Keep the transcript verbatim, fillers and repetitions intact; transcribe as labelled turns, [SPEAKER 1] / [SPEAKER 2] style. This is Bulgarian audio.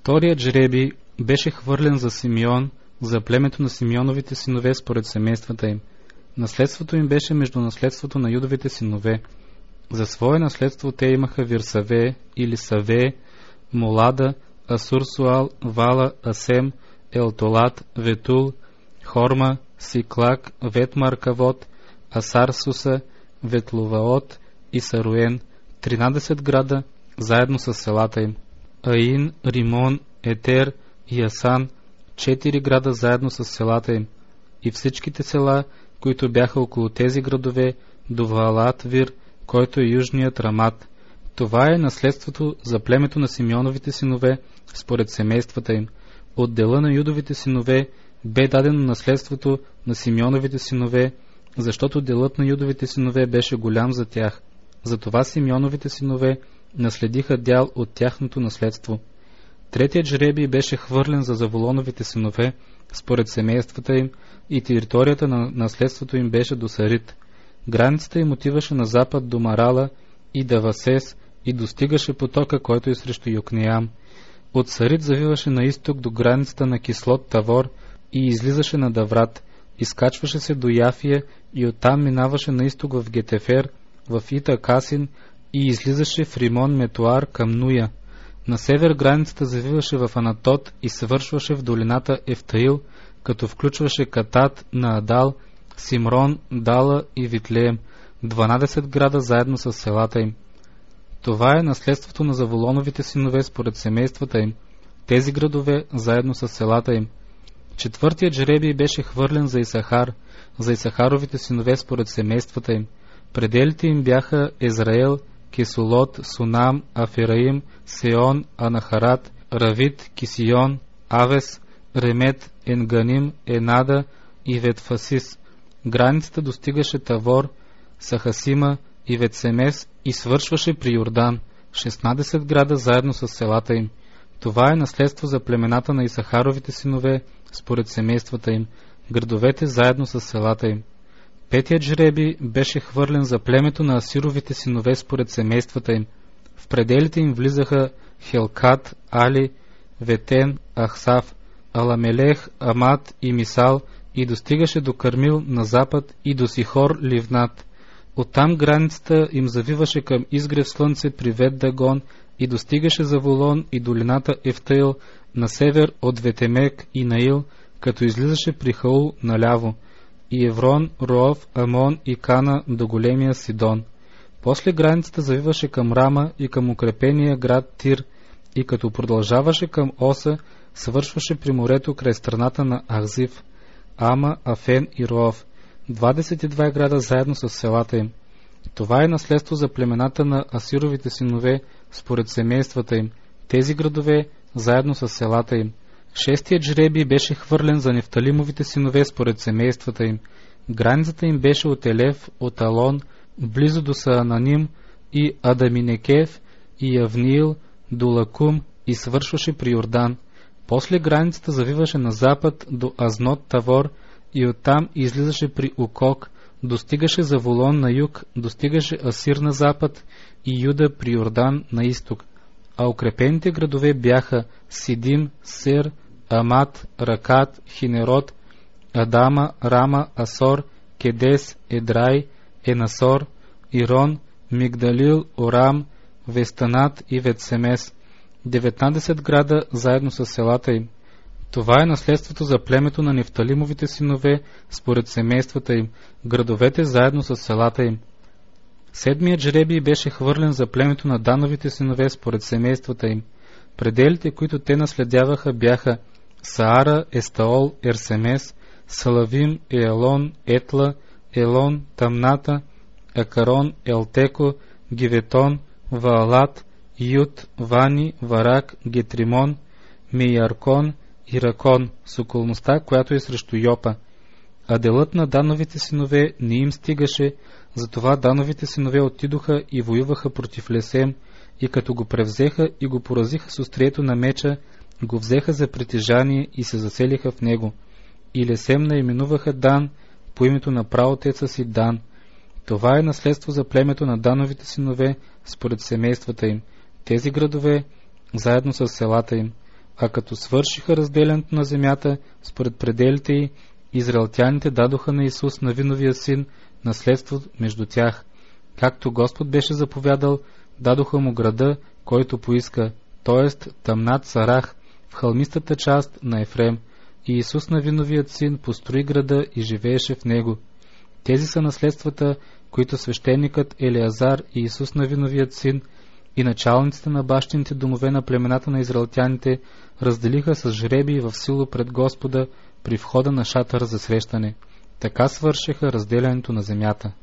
[SPEAKER 1] Вторият жребий беше хвърлен за Симеон, за племето на Симеоновите синове според семействата им. Наследството им беше между наследството на Юдовите синове. За свое наследство те имаха Вирсаве или Саве, Молада, Асурсуал, Вала, Асем, Елтолат, Ветул, Хорма, Сиклак, Ветмаркавот, Асарсуса, Ветлуваот и Саруен, тринадесет града, заедно с селата им. Аин, Римон, Етер и Асан, четири града заедно с селата им. И всичките села, които бяха около тези градове, до Ваалат-Вир, който е южният Рамат. Това е наследството за племето на Симеоновите синове, според семействата им. От дела на Юдовите синове бе дадено наследството на Симеоновите синове, защото делът на Юдовите синове беше голям за тях. Затова Симеоновите синове наследиха дял от тяхното наследство. Третият жребий беше хвърлен за Заволоновите синове, според семействата им, и територията на наследството им беше до Сарит. Границата им отиваше на запад до Марала и Давасес и достигаше потока, който е срещу Йокнеам. От Сарит завиваше на изток до границата на Кислот Тавор и излизаше на Даврат, изкачваше се до Яфия и оттам минаваше на изток в Гетефер, в Ита Касин и излизаше в Римон Метуар към Нуя. На север границата завиваше в Анатот и свършваше в долината Ефтаил, като включваше Катат на Адал, Симрон, Дала и Витлеем, дванадесет града заедно с селата им. Това е наследството на Заволоновите синове според семействата им, тези градове заедно с селата им. Четвъртият жребий беше хвърлен за Исахар, за Исахаровите синове според семействата им. Пределите им бяха Езраел, Кесулот, Сунам, Афираим, Сеон, Анахарат, Равит, Кисион, Авес, Ремет, Енганим, Енада и Ветфасис. Границата достигаше Тавор, Сахасима и Ветсемес и свършваше при Йордан, шестнадесет града заедно с селата им. Това е наследство за племената на Исахаровите синове според семействата им, градовете заедно с селата им. Петият жребий беше хвърлен за племето на Асировите синове според семействата им. В пределите им влизаха Хелкат, Али, Ветен, Ахсав, Аламелех, Амат и Мисал и достигаше до Кармил на запад и до Сихор Ливнат. Оттам границата им завиваше към изгрев слънце при Вет Дагон и достигаше Заволон и долината Ефтаил на север от Ветемек и Наил, като излизаше при Хаул наляво, и Еврон, Роов, Амон и Кана до големия Сидон. После границата завиваше към Рама и към укрепения град Тир и като продължаваше към Оса, свършваше при морето край страната на Ахзив, Ама, Афен и Роов, двадесет и два града заедно с селата им. Това е наследство за племената на Асировите синове според семействата им, тези градове заедно с селата им. Шестият жребий беше хвърлен за Нефталимовите синове според семействата им. Границата им беше от Елев, от Алон, близо до Саананим и Адаминекев и Явниил до Лакум и свършваше при Йордан. После границата завиваше на запад до Азнот Тавор и оттам излизаше при Укок, достигаше Заволон на юг, достигаше Асир на запад и Юда при Йордан на изток. А укрепените градове бяха Сидим, Сер, Амат, Ракат, Хинерот, Адама, Рама, Асор, Кедес, Едрай, Енасор, Ирон, Мигдалил, Орам, Вестанат и Ветсемес, деветнадесет града заедно с селата им. Това е наследството за племето на Нефталимовите синове според семействата им, градовете заедно с селата им. Седмият жребий беше хвърлен за племето на Дановите синове според семействата им. Пределите, които те наследяваха, бяха Саара, Естаол, Ерсемес, Салавим, Еалон, Етла, Елон, Тамната, Акарон, Елтеко, Гиветон, Ваалат, Ют, Вани, Варак, Гетримон, Меяркон и Ракон, с околността, която е срещу Йопа. А делът на Дановите синове не им стигаше, затова Дановите синове отидоха и воюваха против Лесем, и като го превзеха и го поразиха с острието на меча, го взеха за притежание и се заселиха в него. И Лесем наименуваха Дан по името на праотеца си Дан. Това е наследство за племето на Дановите синове според семействата им, тези градове заедно с селата им. А като свършиха разделянето на земята според пределите й, израелтяните дадоха на Исус, на виновия син, наследство между тях. Както Господ беше заповядал, дадоха му града, който поиска, т.е. Тамнат Сарах, в хълмистата част на Ефрем. И Исус, на виновият син, построи града и живееше в него. Тези са наследствата, които свещеникът Елеазар и Исус, на виновият син, и началниците на бащините домове на племената на израелтяните разделиха с жребий в сило пред Господа при входа на шатъра за срещане. Така свършиха разделянето на земята.